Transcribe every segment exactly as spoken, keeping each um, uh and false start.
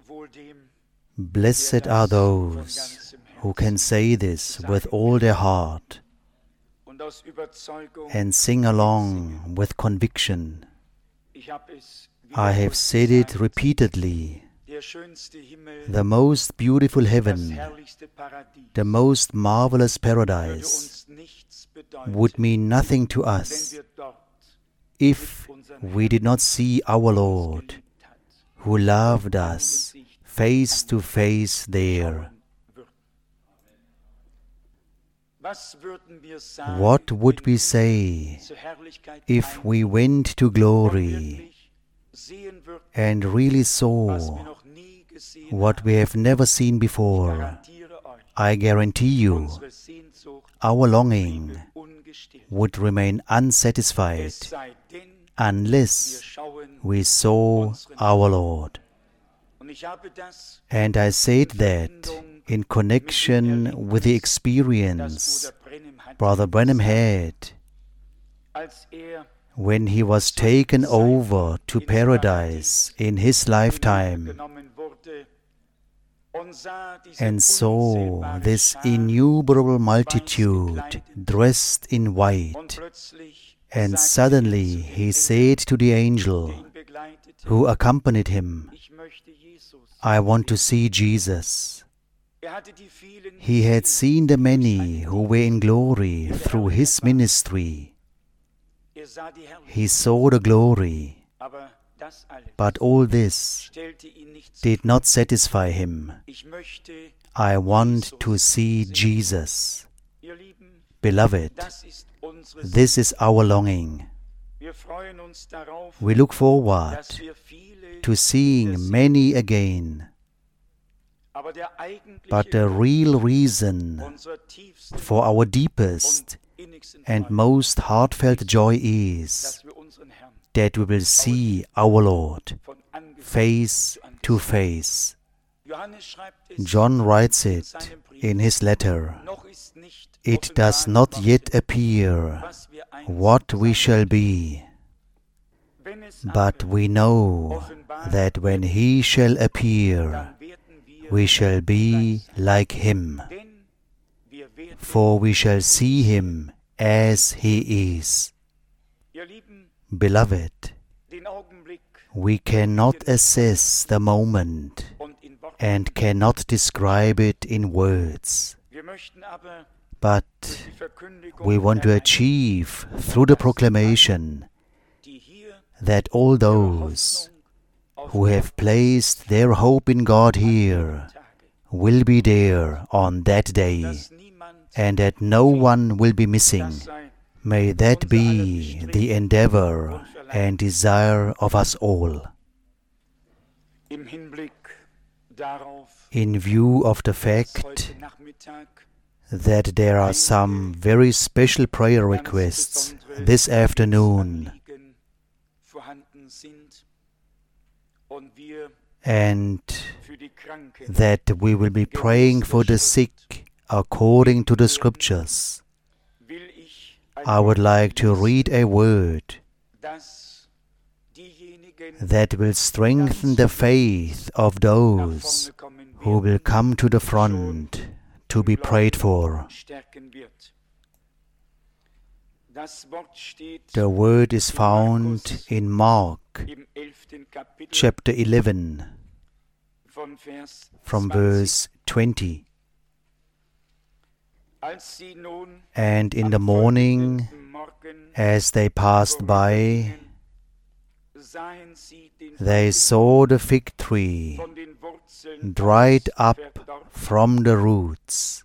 Blessed are those who can say this with all their heart and sing along with conviction. I have said it repeatedly. The most beautiful heaven, the most marvelous paradise would mean nothing to us if we did not see our Lord, who loved us face to face there. What would we say if we went to glory and really saw what we have never seen before? I guarantee you, our longing would remain unsatisfied unless we saw our Lord. And I said that in connection with the experience Brother Branham had when he was taken over to paradise in his lifetime and saw this innumerable multitude dressed in white. And suddenly he said to the angel who accompanied him, I want to see Jesus. He had seen the many who were in glory through his ministry. He saw the glory, but all this did not satisfy him. I want to see Jesus. Beloved, this is our longing. We look forward to seeing many again. But the real reason for our deepest and most heartfelt joy is that we will see our Lord face to face. John writes it in his letter. It does not yet appear what we shall be, but we know that when he shall appear, we shall be like him, for we shall see him as he is. Beloved, we cannot assess the moment and cannot describe it in words, but we want to achieve through the proclamation that all those who have placed their hope in God here will be there on that day, and that no one will be missing. May that be the endeavor and desire of us all. In view of the fact that there are some very special prayer requests this afternoon, and that we will be praying for the sick according to the Scriptures, I would like to read a word that will strengthen the faith of those who will come to the front to be prayed for. The word is found in Mark chapter eleven, from verse twenty. And in the morning, as they passed by, they saw the fig tree dried up from the roots.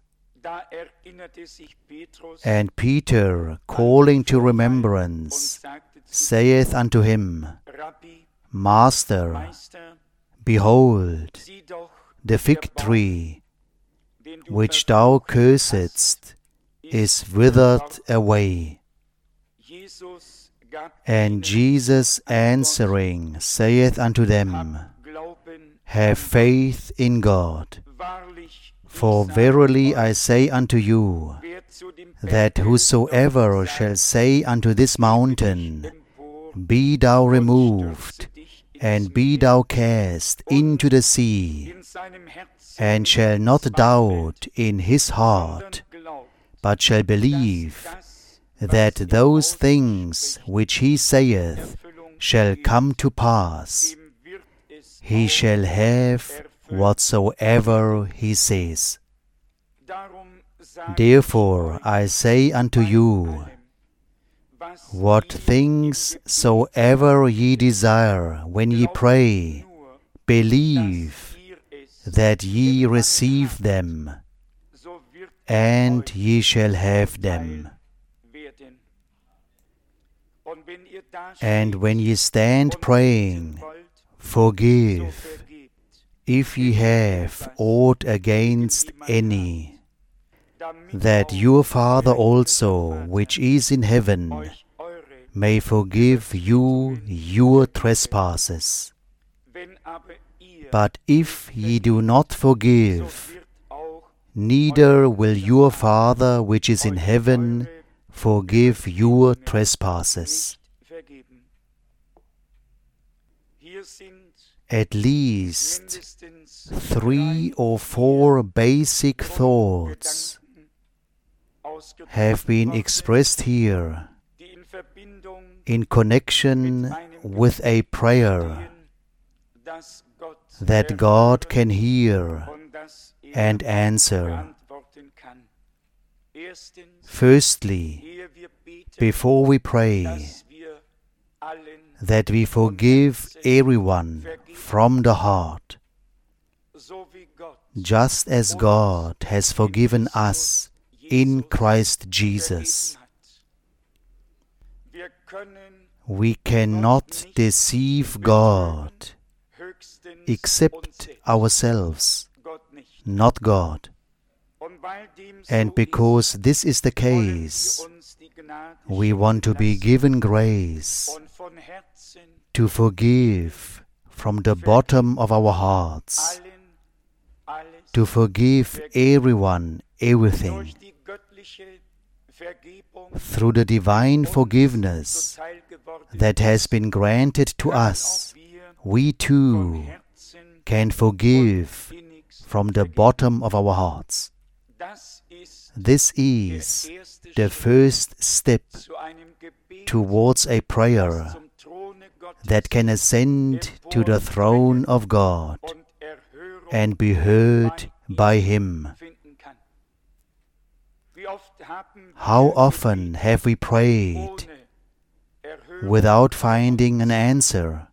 And Peter, calling to remembrance, saith unto him, Master, behold, the fig tree which thou cursedst is withered away. And Jesus answering saith unto them, Have faith in God. For verily I say unto you, that whosoever shall say unto this mountain, Be thou removed, and be thou cast into the sea, and shall not doubt in his heart, but shall believe that those things which he saith shall come to pass, he shall have whatsoever he says. Therefore I say unto you, what things soever ye desire when ye pray, believe that ye receive them, and ye shall have them. And when ye stand praying, forgive, if ye have aught against any, that your Father also, which is in heaven, may forgive you your trespasses. But if ye do not forgive, neither will your Father which is in heaven forgive your trespasses. At least three or four basic thoughts have been expressed here in connection with a prayer that God can hear and answer. Firstly, before we pray, that we forgive everyone from the heart, just as God has forgiven us in Christ Jesus. We cannot deceive God except ourselves, not God. And because this is the case, we want to be given grace to forgive from the bottom of our hearts, to forgive everyone, everything. Through the divine forgiveness that has been granted to us, we too can forgive from the bottom of our hearts. This is the first step towards a prayer that can ascend to the throne of God and be heard by Him. How often have we prayed without finding an answer?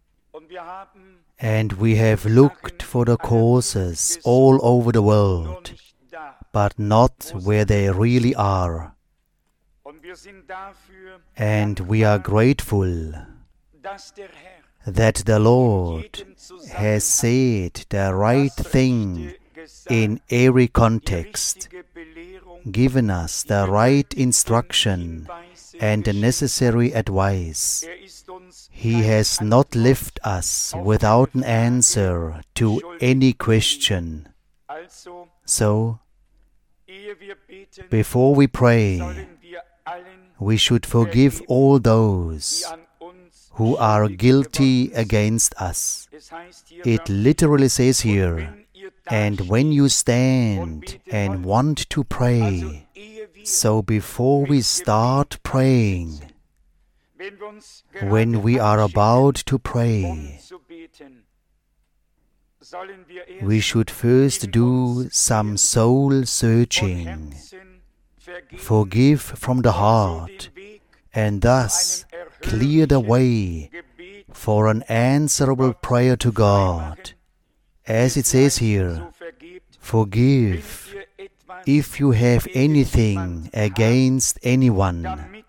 And we have looked for the causes all over the world, but not where they really are. And we are grateful that the Lord has said the right thing in every context, given us the right instruction and the necessary advice. He has not left us without an answer to any question. So, before we pray, we should forgive all those who are guilty against us. It literally says here, and when you stand and want to pray, so before we start praying, when we are about to pray, we should first do some soul searching, forgive from the heart, and thus clear the way for an answerable prayer to God. As it says here, forgive if you have anything against anyone,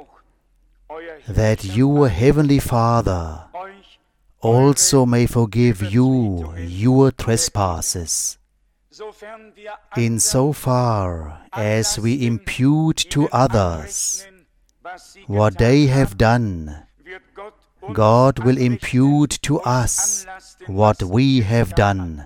that your heavenly Father also may forgive you your trespasses. In so far as we impute to others what they have done, God will impute to us what we have done.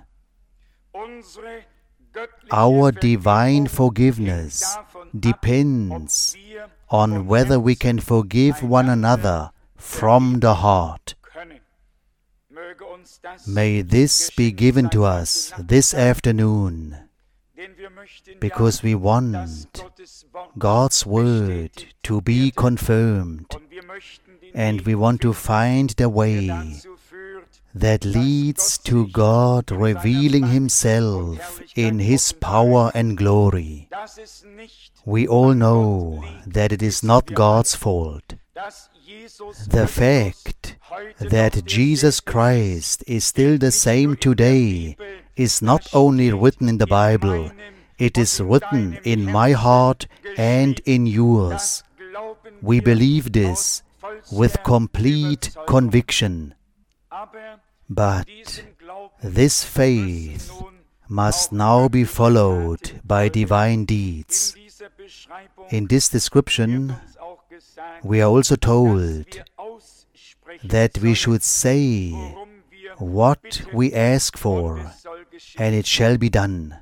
Our divine forgiveness depends on whether we can forgive one another from the heart. May this be given to us this afternoon, because we want God's Word to be confirmed, and we want to find the way that leads to God revealing Himself in His power and glory. We all know that it is not God's fault. The fact that Jesus Christ is still the same today is not only written in the Bible, it is written in my heart and in yours. We believe this with complete conviction. But this faith must now be followed by divine deeds. In this description, we are also told that we should say what we ask for, and it shall be done.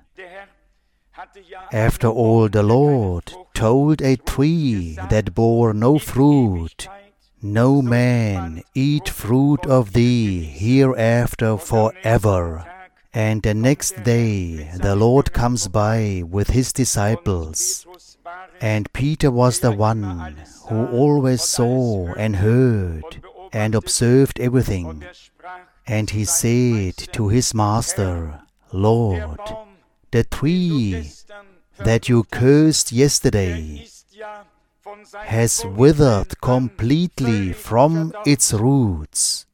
After all, the Lord told a tree that bore no fruit, "No man eat fruit of thee hereafter forever." And the next day the Lord comes by with His disciples, and Peter was the one who always saw and heard and observed everything. And he said to his master, "Lord, the tree that you cursed yesterday has withered completely from its roots."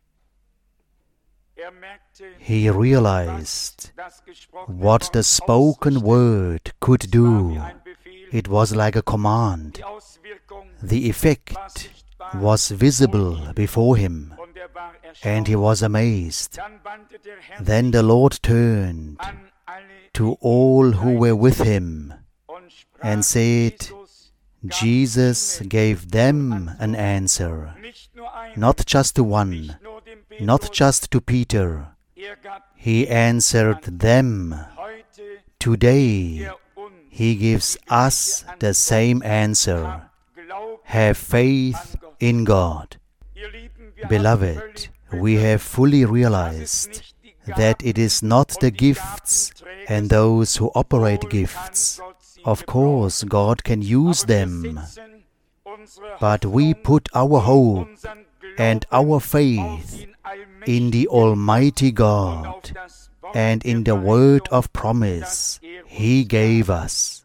He realized what the spoken word could do. It was like a command. The effect was visible before him, and he was amazed. Then the Lord turned to all who were with him and said, Jesus gave them an answer, not just to one, not just to Peter. He answered them. Today, He gives us the same answer. Have faith in God. Beloved, we have fully realized that it is not the gifts and those who operate gifts. Of course, God can use them, but we put our hope and our faith in the Almighty God and in the word of promise He gave us.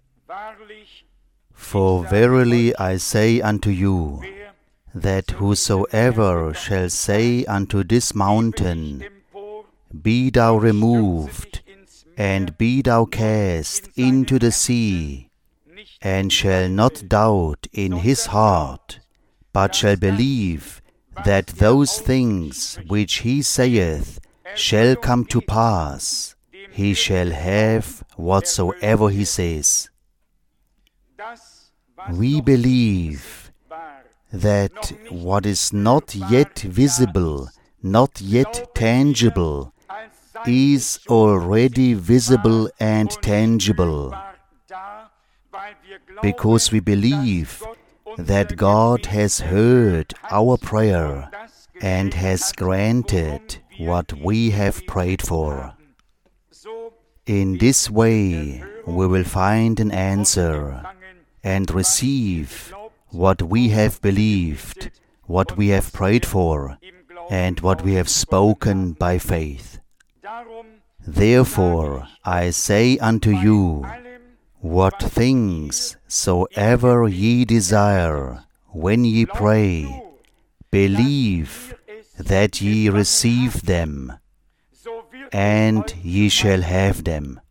For verily I say unto you, that whosoever shall say unto this mountain, Be thou removed, and be thou cast into the sea, and shall not doubt in his heart, but shall believe that those things which he saith shall come to pass, he shall have whatsoever he says. We believe that what is not yet visible, not yet tangible, is already visible and tangible, because we believe that God has heard our prayer and has granted what we have prayed for. In this way, we will find an answer and receive what we have believed, what we have prayed for, and what we have spoken by faith. Therefore, I say unto you, what things soever ye desire, when ye pray, believe that ye receive them, and ye shall have them.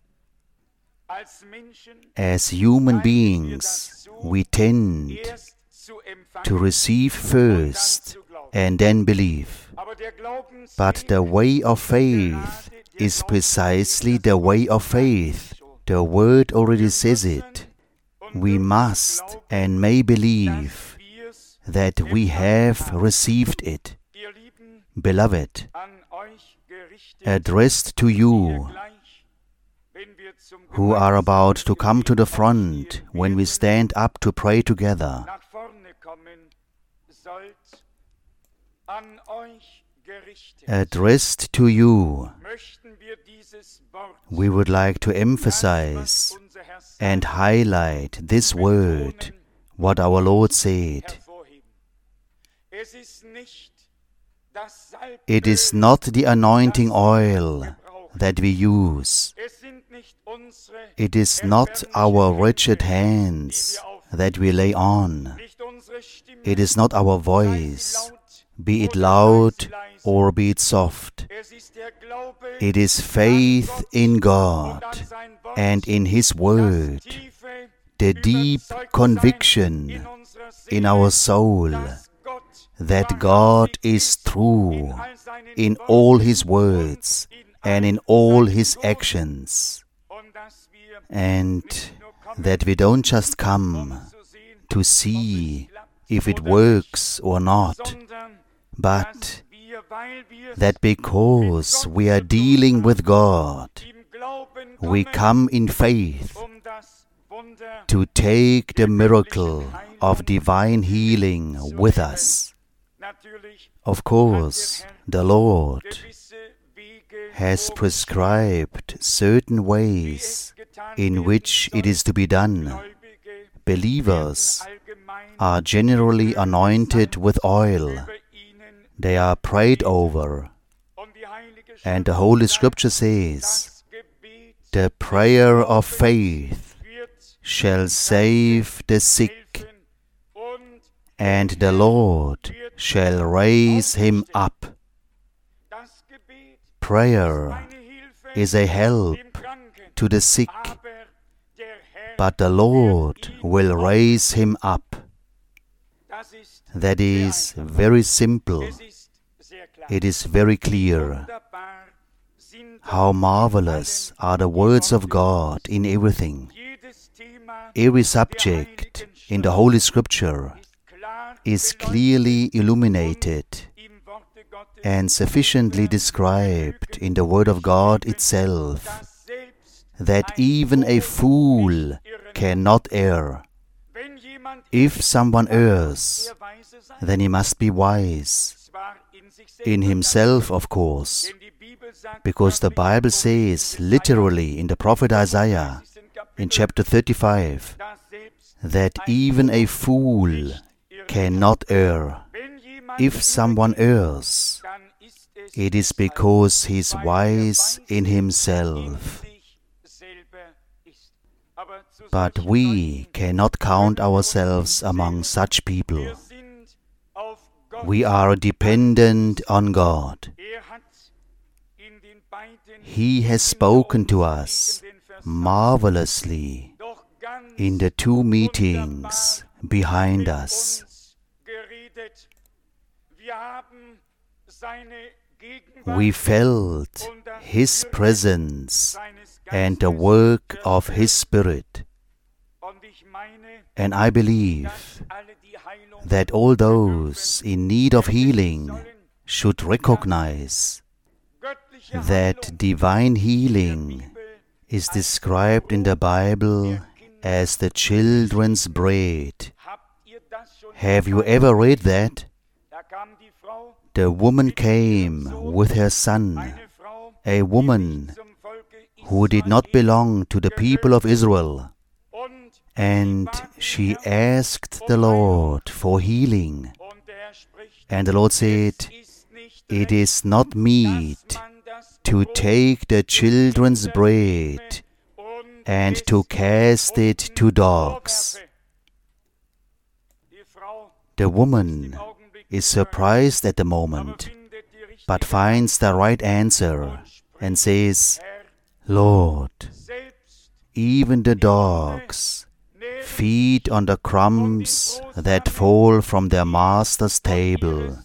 As human beings, we tend to receive first and then believe. But the way of faith is precisely the way of faith. The Word already says it. We must and may believe that we have received it. Beloved, addressed to you who are about to come to the front when we stand up to pray together, addressed to you, we would like to emphasize and highlight this word, what our Lord said. It is not the anointing oil that we use. It is not our wretched hands that we lay on. It is not our voice, be it loud or be it soft. It is faith in God and in His Word, the deep conviction in our soul that God is true in all His words and in all His actions, and that we don't just come to see if it works or not, but that because we are dealing with God, we come in faith to take the miracle of divine healing with us. Of course, the Lord has prescribed certain ways in which it is to be done. Believers are generally anointed with oil. They are prayed over. And the Holy Scripture says, the prayer of faith shall save the sick, and the Lord shall raise him up. Prayer is a help to the sick, but the Lord will raise him up. That is very simple. It is very clear. How marvelous are the words of God in everything. Every subject in the Holy Scripture is clearly illuminated and sufficiently described in the Word of God itself, that even a fool cannot err. If someone errs, then he must be wise. In himself, of course, because the Bible says literally in the prophet Isaiah, in chapter thirty-five, that even a fool cannot err. If someone errs, it is because he is wise in himself. But we cannot count ourselves among such people. We are dependent on God. He has spoken to us marvelously in the two meetings behind us. We felt His presence and the work of His Spirit. And I believe that all those in need of healing should recognize that divine healing is described in the Bible as the children's bread. Have you ever read that? The woman came with her son, a woman who did not belong to the people of Israel, and she asked the Lord for healing. And the Lord said, "It is not meet to take the children's bread and to cast it to dogs." The woman is surprised at the moment, but finds the right answer and says, "Lord, even the dogs feed on the crumbs that fall from their master's table."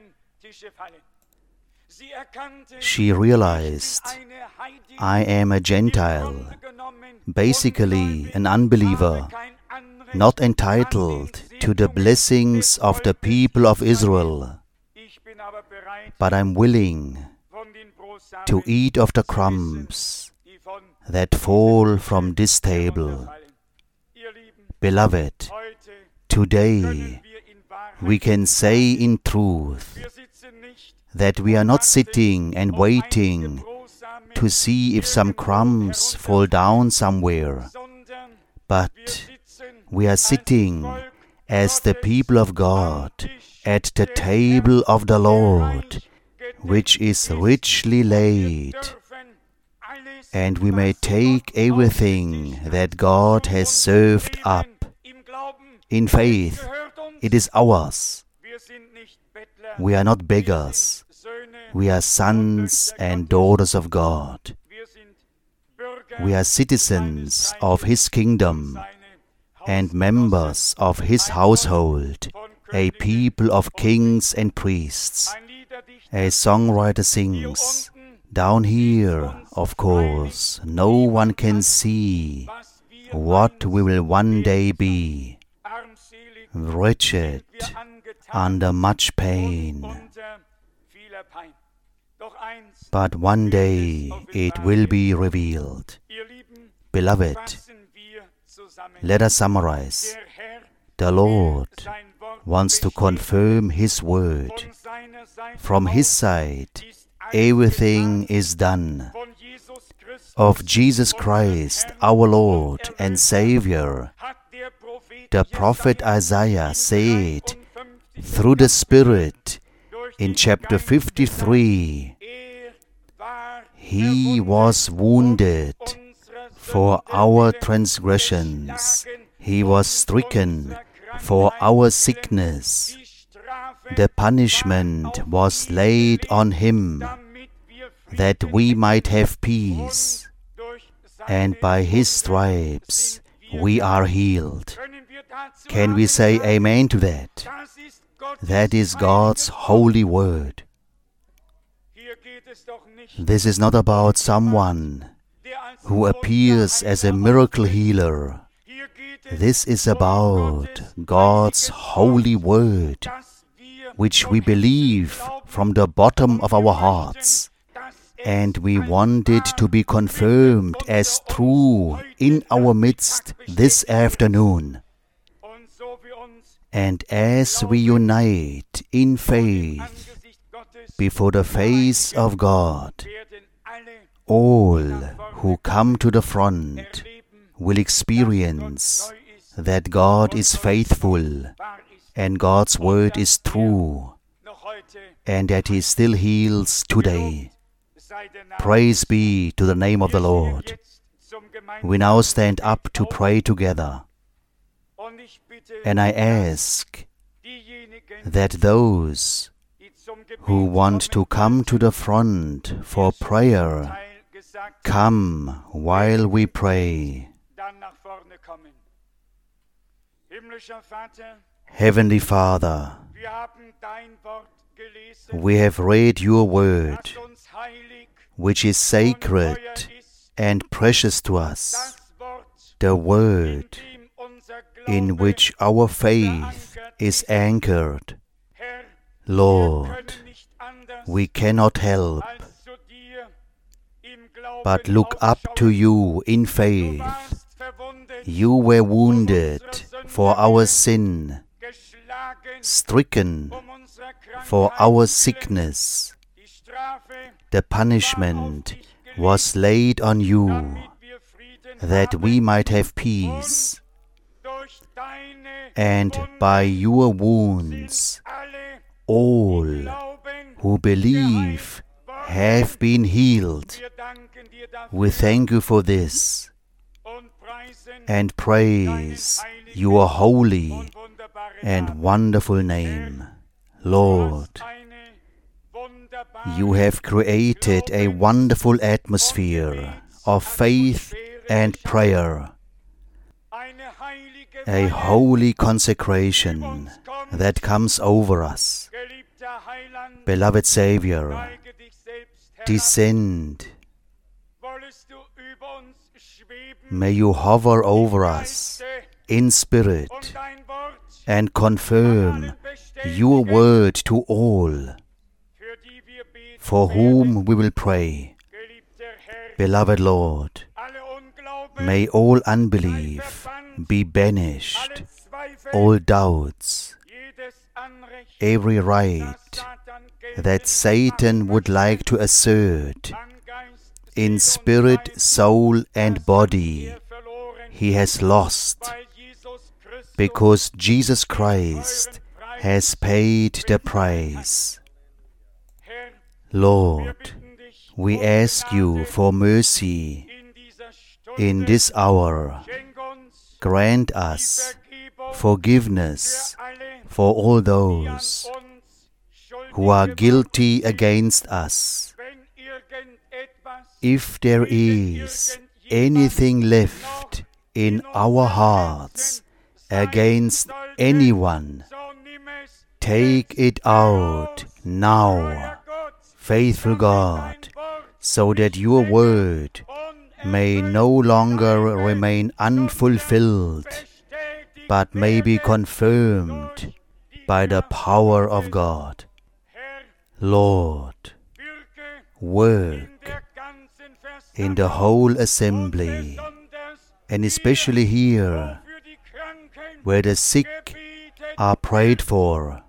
She realized, I am a Gentile, basically an unbeliever, not entitled to the blessings of the people of Israel, but I'm willing to eat of the crumbs that fall from this table. Beloved, today we can say in truth that we are not sitting and waiting to see if some crumbs fall down somewhere, but we are sitting as the people of God at the table of the Lord, which is richly laid, and we may take everything that God has served up. In faith, it is ours. We are not beggars. We are sons and daughters of God. We are citizens of His kingdom and members of His household, a people of kings and priests. A songwriter sings, down here, of course, no one can see what we will one day be. Wretched, under much pain. But one day it will be revealed. Beloved, let us summarize. The Lord wants to confirm His word. From His side, everything is done. Of Jesus Christ, our Lord and Savior, the prophet Isaiah said, through the Spirit, in chapter fifty-three, He was wounded for our transgressions. He was stricken for our sickness. The punishment was laid on Him, that we might have peace. And by His stripes we are healed. Can we say amen to that? That is God's holy word. This is not about someone who appears as a miracle healer. This is about God's holy word, which we believe from the bottom of our hearts, and we want it to be confirmed as true in our midst this afternoon. And as we unite in faith before the face of God, all who come to the front will experience that God is faithful and God's word is true, and that He still heals today. Praise be to the name of the Lord. We now stand up to pray together. And I ask that those who want to come to the front for prayer, come while we pray. Heavenly Father, we have read your word, which is sacred and precious to us, the word in which our faith is anchored. Lord, we cannot help but look up to you in faith. You were wounded for our sin, stricken for our sickness. The punishment was laid on you, that we might have peace. And by your wounds, all who believe have been healed. We thank you for this and praise your holy and wonderful name. Lord, you have created a wonderful atmosphere of faith and prayer, a holy consecration that comes over us. Beloved Savior, descend. May you hover over us in spirit and confirm your word to all for whom we will pray. Beloved Lord, may all unbelief be banished, all doubts, every right that Satan would like to assert in spirit, soul and body he has lost, because Jesus Christ has paid the price. Lord, we ask you for mercy in this hour. Grant us forgiveness for all those who are guilty against us. If there is anything left in our hearts against anyone, take it out now, faithful God, so that your word may no longer remain unfulfilled, but may be confirmed by the power of God. Lord, work in the whole assembly, and especially here, where the sick are prayed for.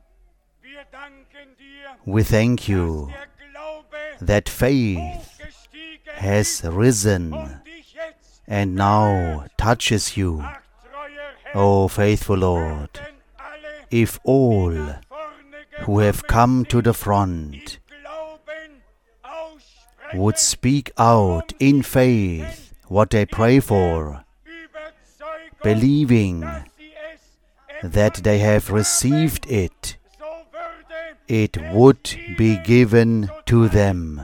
We thank you that faith has risen and now touches you. O faithful Lord, if all who have come to the front would speak out in faith what they pray for, believing that they have received it, it would be given to them.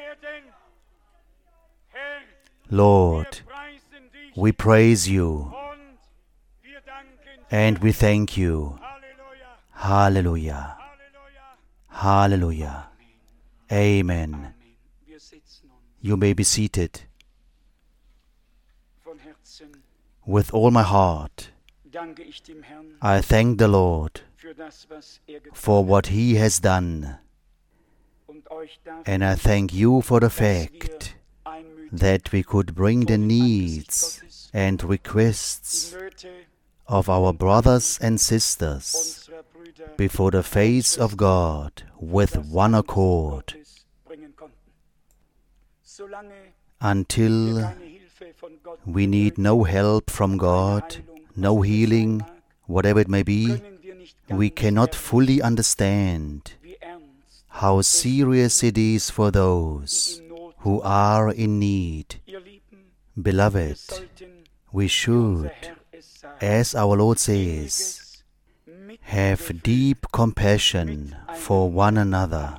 Lord, we praise you and we thank you. Hallelujah. Hallelujah. Amen. You may be seated. With all my heart, I thank the Lord for what He has done, and I thank you for the fact that we could bring the needs and requests of our brothers and sisters before the face of God with one accord. Until we need no help from God, no healing, whatever it may be, we cannot fully understand how serious it is for those who are in need. Beloved, we should, as our Lord says, have deep compassion for one another,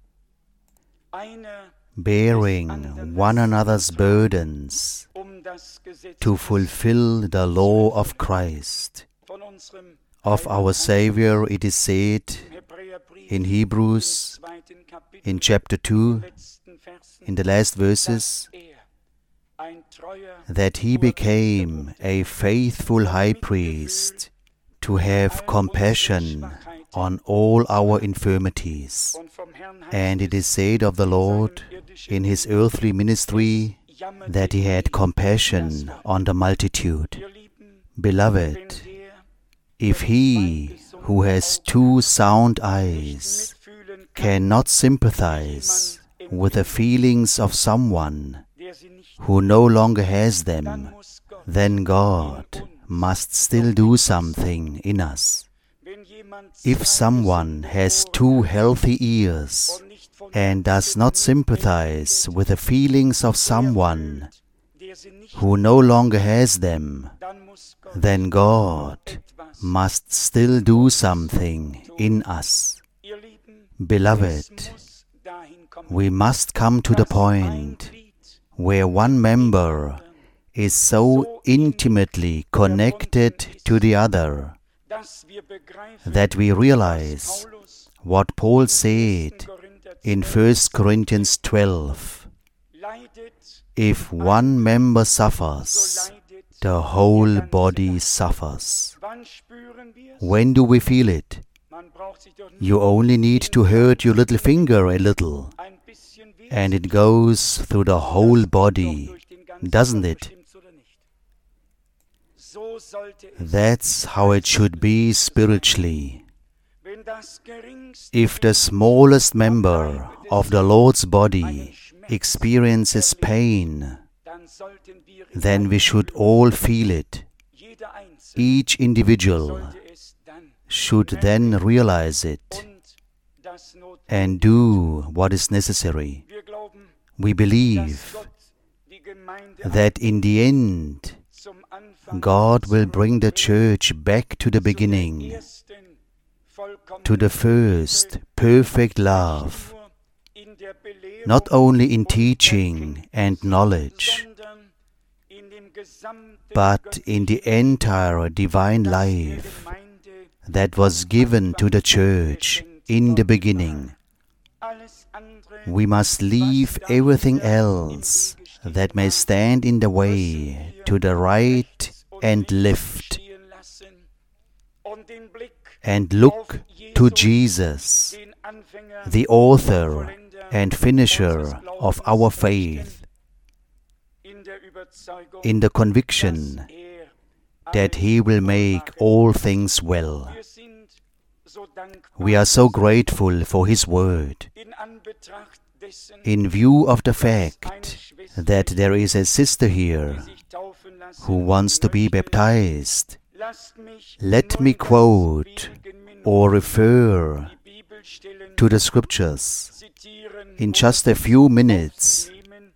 bearing one another's burdens to fulfill the law of Christ. Of our Savior it is said in Hebrews, in chapter two, in the last verses, that He became a faithful high priest to have compassion on all our infirmities. And it is said of the Lord in His earthly ministry that He had compassion on the multitude. Beloved, if He who has two sound eyes cannot sympathize with the feelings of someone who no longer has them, then God must still do something in us. If someone has two healthy ears and does not sympathize with the feelings of someone who no longer has them, then God must still do something in us. Beloved, we must come to the point where one member is so intimately connected to the other that we realize what Paul said in First Corinthians twelve. If one member suffers, the whole body suffers. When do we feel it? You only need to hurt your little finger a little, and it goes through the whole body, doesn't it? That's how it should be spiritually. If the smallest member of the Lord's body experiences pain, then we should all feel it. Each individual should then realize it and do what is necessary. We believe that in the end, God will bring the church back to the beginning, to the first perfect love, not only in teaching and knowledge, but in the entire divine life that was given to the church in the beginning. We must leave everything else that may stand in the way to the right and left, and look to Jesus, the author and finisher of our faith, in the conviction that He will make all things well. We are so grateful for His word. In view of the fact that there is a sister here who wants to be baptized, let me quote or refer to the scriptures in just a few minutes,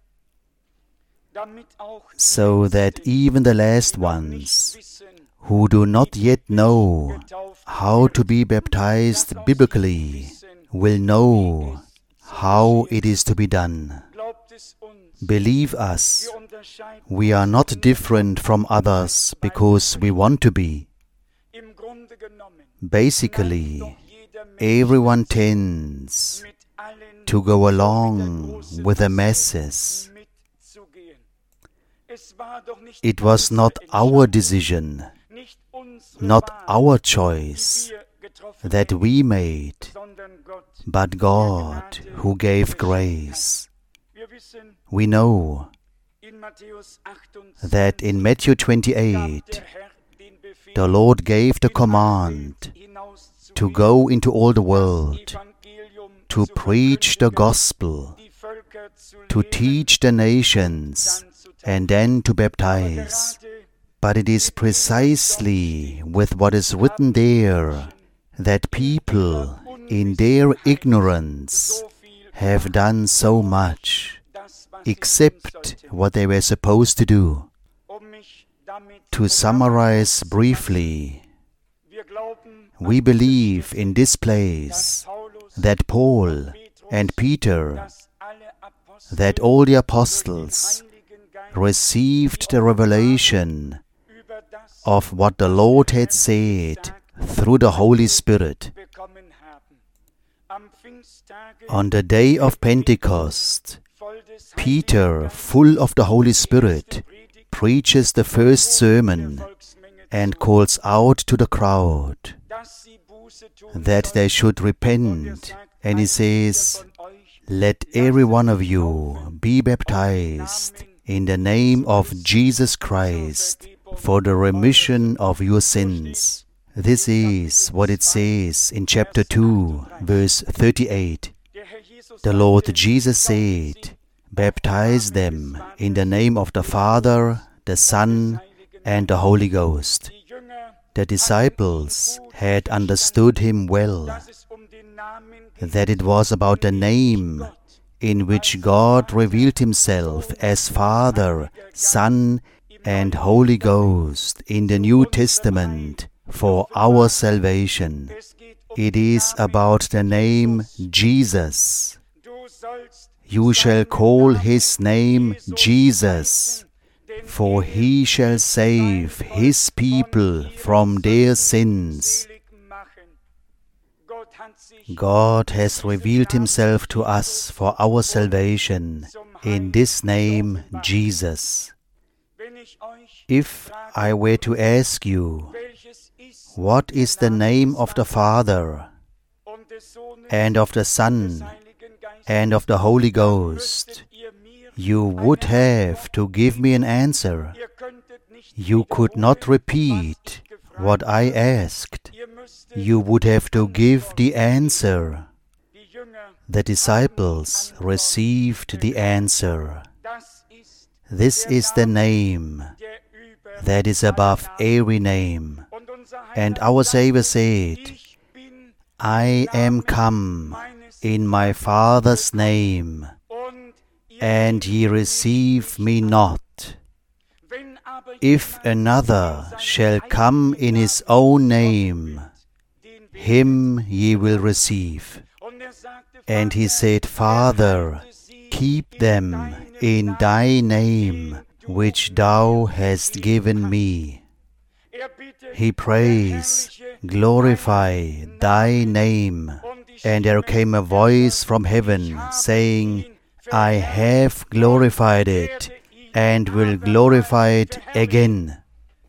so that even the last ones who do not yet know how to be baptized biblically will know how it is to be done. Believe us, we are not different from others because we want to be. Basically, everyone tends to go along with the masses. It was not our decision, not our choice that we made, but God who gave grace. We know that in Matthew twenty-eight, the Lord gave the command to go into all the world, to preach the gospel, to teach the nations, and then to baptize. But it is precisely with what is written there that people, in their ignorance, have done so much, except what they were supposed to do. To summarize briefly, we believe in this place that Paul and Peter, that all the apostles received the revelation of what the Lord had said through the Holy Spirit. On the day of Pentecost, Peter, full of the Holy Spirit, preaches the first sermon and calls out to the crowd that they should repent. And he says, "Let every one of you be baptized in the name of Jesus Christ for the remission of your sins." This is what it says in chapter two, verse thirty-eight. The Lord Jesus said, "Baptize them in the name of the Father, the Son, and the Holy Ghost." The disciples had understood Him well, that it was about the name in which God revealed Himself as Father, Son, and Holy Ghost in the New Testament for our salvation. It is about the name Jesus. You shall call His name Jesus, for He shall save His people from their sins. God has revealed Himself to us for our salvation in this name, Jesus. If I were to ask you, what is the name of the Father, and of the Son, and of the Holy Ghost, you would have to give me an answer. You could not repeat what I asked. you would have to give the answer. The disciples received the answer. This is the name that is above every name. And our Savior said, I am come in my Father's name, and ye receive me not. If another shall come in his own name, him ye will receive. And he said, Father, keep them in thy name, which thou hast given me. He prays, glorify thy name. And there came a voice from heaven, saying, I have glorified it, and will glorify it again.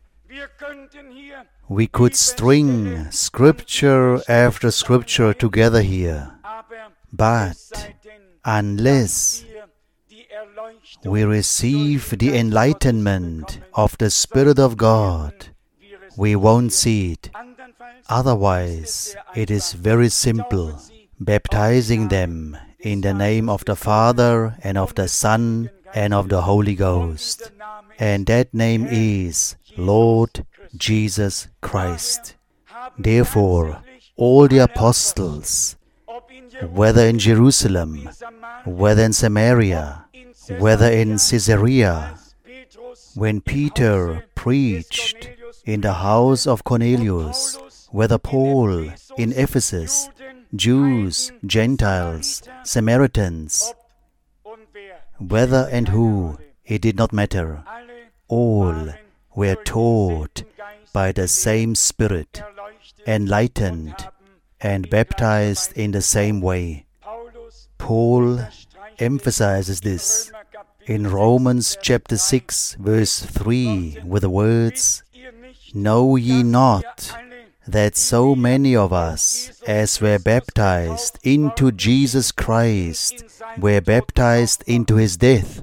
We could string scripture after scripture together here, but unless we receive the enlightenment of the Spirit of God, we won't see it. Otherwise, it is very simple, baptizing them in the name of the Father and of the Son and of the Holy Ghost. And that name is Lord Jesus Christ. Therefore, all the apostles, whether in Jerusalem, whether in Samaria, whether in Caesarea, when Peter preached in the house of Cornelius, whether Paul in Ephesus, Jews, Gentiles, Samaritans, whether and who, it did not matter. All were taught by the same Spirit, enlightened and baptized in the same way. Paul emphasizes this in Romans chapter six, verse three, with the words, Know ye not that so many of us, as were baptized into Jesus Christ, were baptized into his death?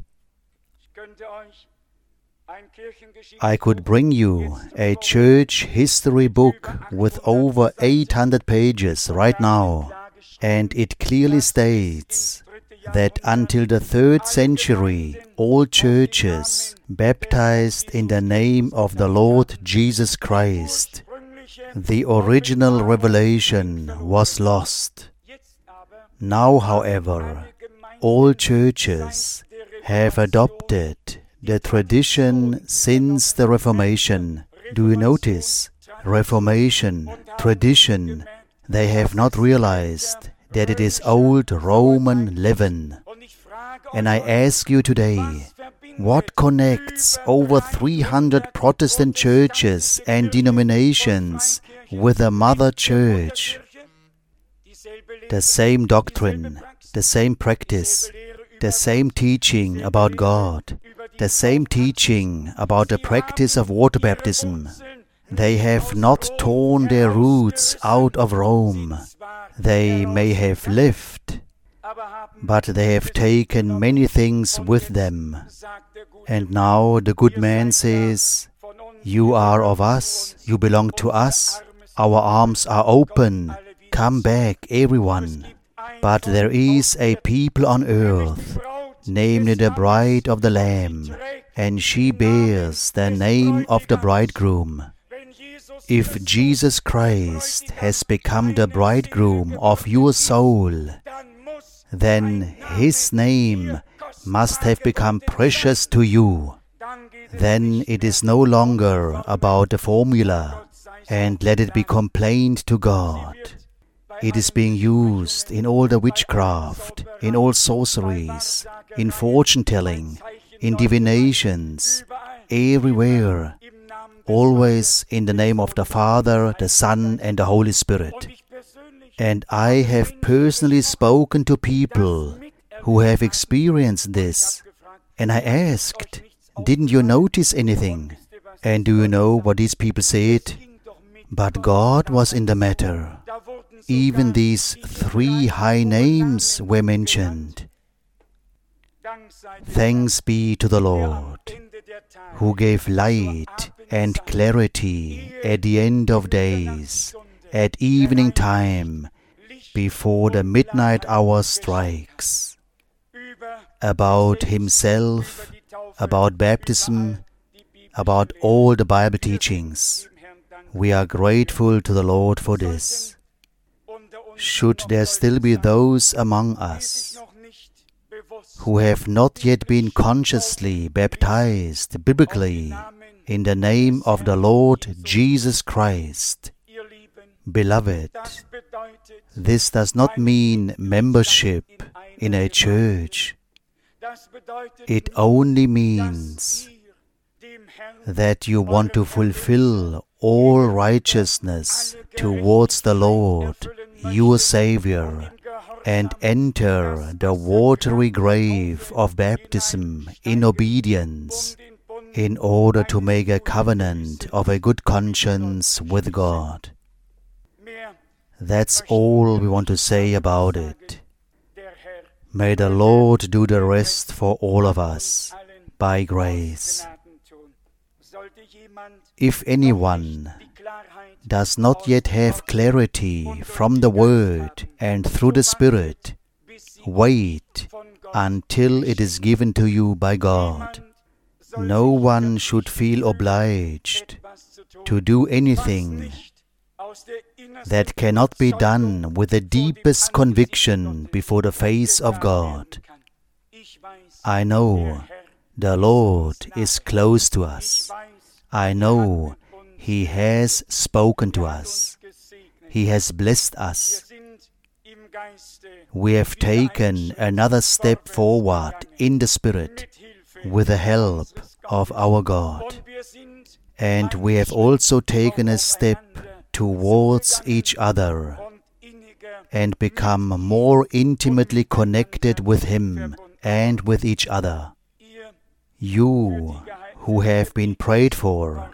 I could bring you a church history book with over eight hundred pages right now, and it clearly states that until the third century, all churches baptized in the name of the Lord Jesus Christ. The original revelation was lost. Now, however, all churches have adopted the tradition since the Reformation. Do you notice? Reformation, tradition, they have not realized that it is old Roman leaven. And I ask you today, what connects over three hundred Protestant churches and denominations with the Mother Church? The same doctrine, the same practice, the same teaching about God, the same teaching about the practice of water baptism. They have not torn their roots out of Rome. They may have lived, but they have taken many things with them. And now the good man says, You are of us, you belong to us, our arms are open, come back, everyone. But there is a people on earth, namely the bride of the Lamb, and she bears the name of the bridegroom. If Jesus Christ has become the bridegroom of your soul, then His name must have become precious to you. Then it is no longer about the formula, and let it be complained to God. It is being used in all the witchcraft, in all sorceries, in fortune-telling, in divinations, everywhere, always in the name of the Father, the Son, and the Holy Spirit. And I have personally spoken to people who have experienced this, and I asked, didn't you notice anything? And do you know what these people said? But God was in the matter. Even these three high names were mentioned. Thanks be to the Lord, who gave light and clarity at the end of days, at evening time, before the midnight hour strikes, about himself, about baptism, about all the Bible teachings. We are grateful to the Lord for this. Should there still be those among us who have not yet been consciously baptized biblically in the name of the Lord Jesus Christ, beloved, this does not mean membership in a church. It only means that you want to fulfill all righteousness towards the Lord, your Savior, and enter the watery grave of baptism in obedience, in order to make a covenant of a good conscience with God. That's all we want to say about it. May the Lord do the rest for all of us, by grace. If anyone does not yet have clarity from the Word and through the Spirit, wait until it is given to you by God. No one should feel obliged to do anything that cannot be done with the deepest conviction before the face of God. I know the Lord is close to us. I know He has spoken to us. He has blessed us. We have taken another step forward in the Spirit with the help of our God. And we have also taken a step towards each other and become more intimately connected with Him and with each other. You who have been prayed for,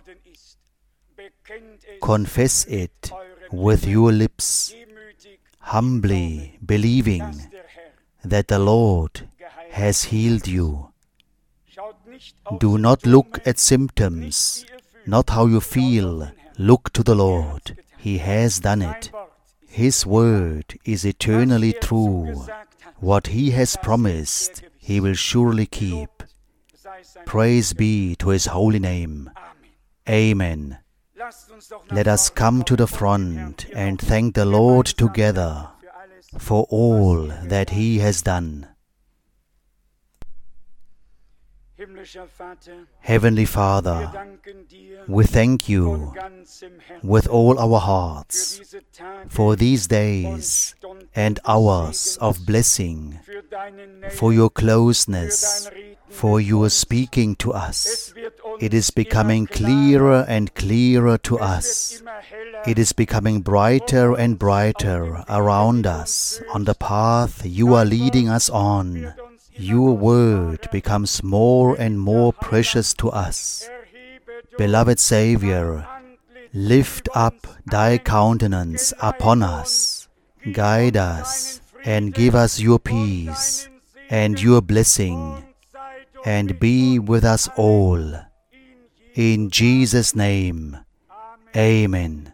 confess it with your lips, humbly believing that the Lord has healed you. Do not look at symptoms, not how you feel. Look to the Lord. He has done it. His word is eternally true. What He has promised, He will surely keep. Praise be to His holy name. Amen. Let us come to the front and thank the Lord together for all that He has done. Heavenly Father, we thank You with all our hearts for these days and hours of blessing, for Your closeness, for Your speaking to us. It is becoming clearer and clearer to us. It is becoming brighter and brighter around us on the path You are leading us on. Your word becomes more and more precious to us. Beloved Savior, lift up Thy countenance upon us, guide us, and give us Your peace and Your blessing, and be with us all. In Jesus' name, Amen.